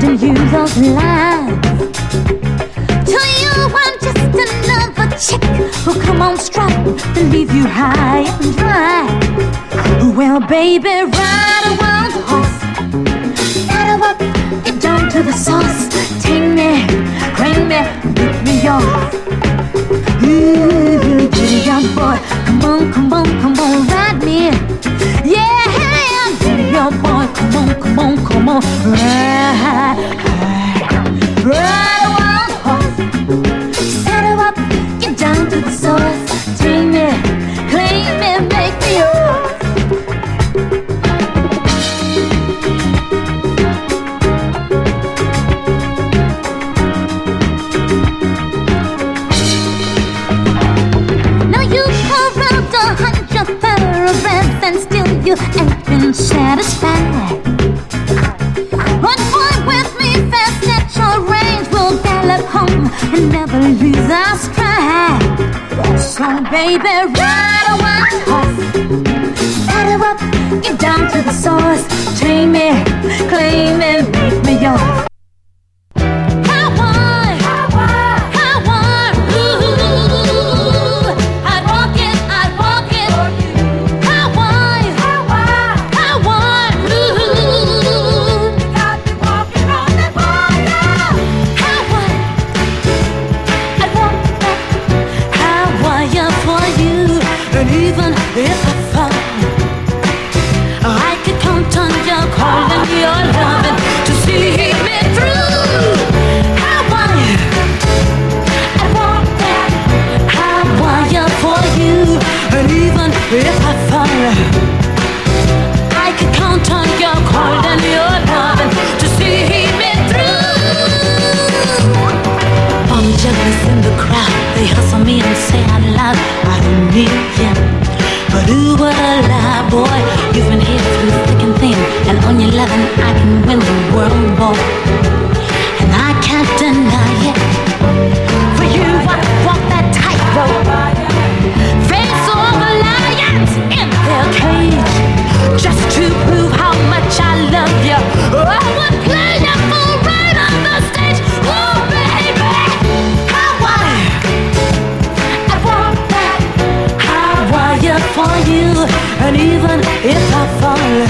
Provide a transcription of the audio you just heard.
to you those lines. To you I'm just another chick who'll come on strong and leave you high and dry. Well, baby, ride a wild horse, saddle up, get down to the source. Take me, claim me, make me yours. Ooh, giddy young boy, come on, come on, come on, ride me. Yeah, giddy young boy, come on, come on, come on, ride a wild horse, saddle up, get down to the source. Take me, claim me, make me yours. And still you ain't been satisfied. But boy, with me fast at your range, we'll gallop home and never lose our stride. So baby, ride a wild horse, saddle up, get down to the source. Tame me, claim me, make me yours. If I fall, I could count on your cold and your loving to see me through. All the jugglers in the crowd, they hustle me and say out loud, I don't need you. But ooh, what a lie, boy. You've been here through thick and thin, and on your loving I can win the world, boy. And I can't deny it. For you I walk that tightrope, face all the lions in their cage, just to prove how much I love you. I would play you full right on the stage. Oh baby, I want that. How are you for you? And even if I fall,